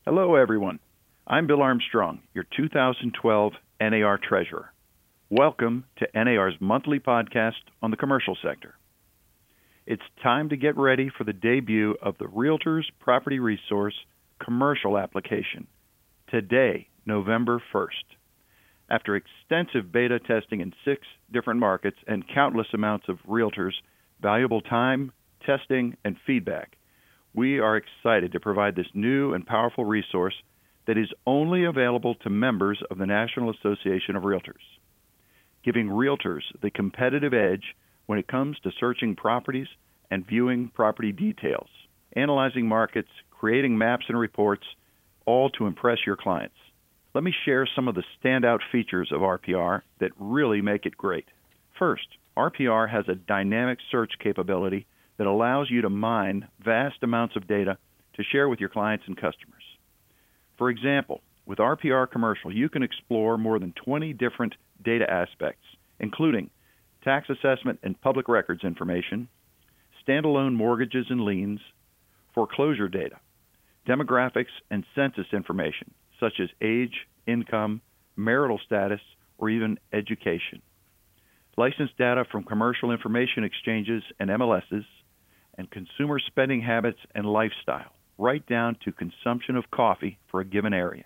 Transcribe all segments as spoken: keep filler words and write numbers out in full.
Hello, everyone. I'm Bill Armstrong, your two thousand twelve N A R Treasurer. Welcome to N A R's monthly podcast on the commercial sector. It's time to get ready for the debut of the Realtors Property Resource commercial application, today, November first. After extensive beta testing in six different markets and countless amounts of realtors' valuable time, testing, and feedback, we are excited to provide this new and powerful resource that is only available to members of the National Association of Realtors, giving realtors the competitive edge when it comes to searching properties and viewing property details, analyzing markets, creating maps and reports, all to impress your clients. Let me share some of the standout features of R P R that really make it great. First, R P R has a dynamic search capability that allows you to mine vast amounts of data to share with your clients and customers. For example, with R P R Commercial, you can explore more than twenty different data aspects, including tax assessment and public records information, standalone mortgages and liens, foreclosure data, demographics and census information, such as age, income, marital status, or even education, license data from commercial information exchanges and M L Ss, and consumer spending habits and lifestyle, right down to consumption of coffee for a given area.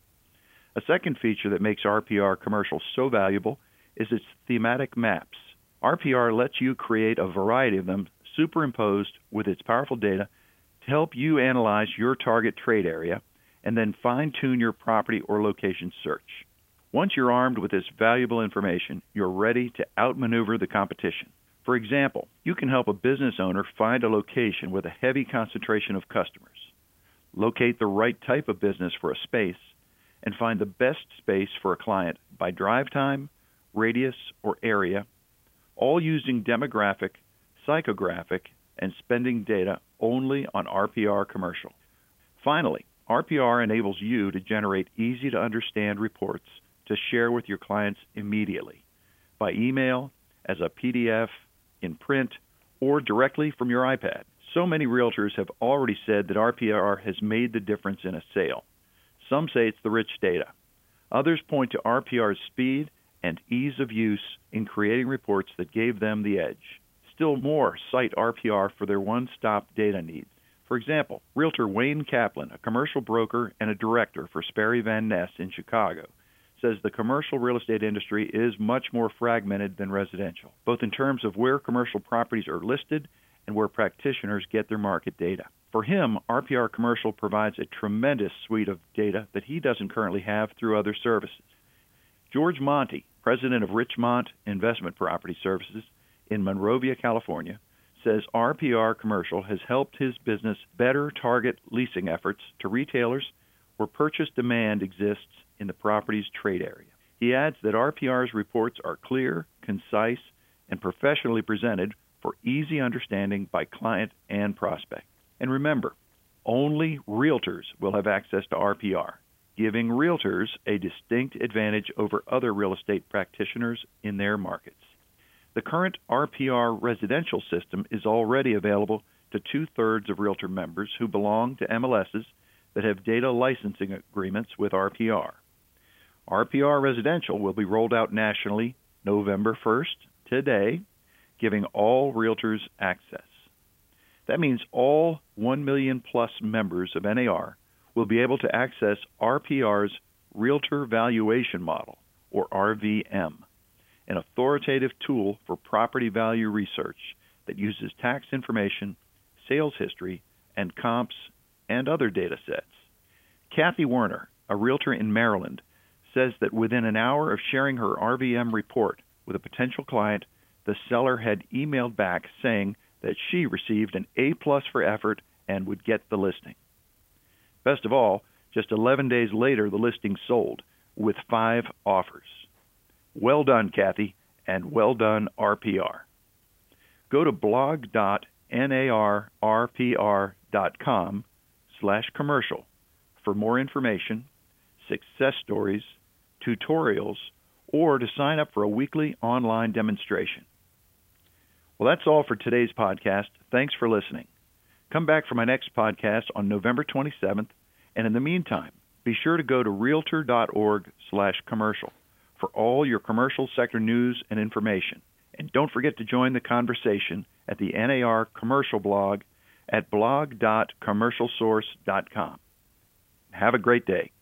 A second feature that makes R P R Commercial so valuable is its thematic maps. R P R lets you create a variety of them superimposed with its powerful data to help you analyze your target trade area and then fine-tune your property or location search. Once you're armed with this valuable information, you're ready to outmaneuver the competition. For example, you can help a business owner find a location with a heavy concentration of customers, locate the right type of business for a space, and find the best space for a client by drive time, radius, or area, all using demographic, psychographic, and spending data only on R P R Commercial. Finally, R P R enables you to generate easy-to-understand reports to share with your clients immediately, by email, as a P D F, in print, or directly from your iPad. So many realtors have already said that R P R has made the difference in a sale. Some say it's the rich data. Others point to R P R's speed and ease of use in creating reports that gave them the edge. Still more cite R P R for their one-stop data needs. For example, Realtor Wayne Kaplan, a commercial broker and a director for Sperry Van Ness in Chicago, says the commercial real estate industry is much more fragmented than residential, both in terms of where commercial properties are listed and where practitioners get their market data. For him, R P R Commercial provides a tremendous suite of data that he doesn't currently have through other services. George Monty, president of Richmont Investment Property Services in Monrovia, California, says R P R Commercial has helped his business better target leasing efforts to retailers where purchase demand exists in the property's trade area. He adds that R P R's reports are clear, concise, and professionally presented for easy understanding by client and prospect. And remember, only realtors will have access to R P R, giving realtors a distinct advantage over other real estate practitioners in their markets. The current R P R residential system is already available to two-thirds of realtor members who belong to M L Ss that have data licensing agreements with R P R. R P R Residential will be rolled out nationally November first, today, giving all realtors access. That means all one million plus members of N A R will be able to access R P R's Realtor Valuation Model, or R V M, an authoritative tool for property value research that uses tax information, sales history, and comps, and other data sets. Kathy Werner, a realtor in Maryland, says that within an hour of sharing her R V M report with a potential client, the seller had emailed back saying that she received an A plus for effort and would get the listing. Best of all, just eleven days later, the listing sold with five offers. Well done, Kathy, and well done, R P R. Go to blog dot narrpr dot com slash commercial for more information, success stories, tutorials, or to sign up for a weekly online demonstration. Well, that's all for today's podcast. Thanks for listening. Come back for my next podcast on November twenty-seventh, And in the meantime, be sure to go to realtor.org slash commercial for all your commercial sector news and information. And don't forget to join the conversation at the N A R commercial blog at blog dot commercial source dot com. Have a great day.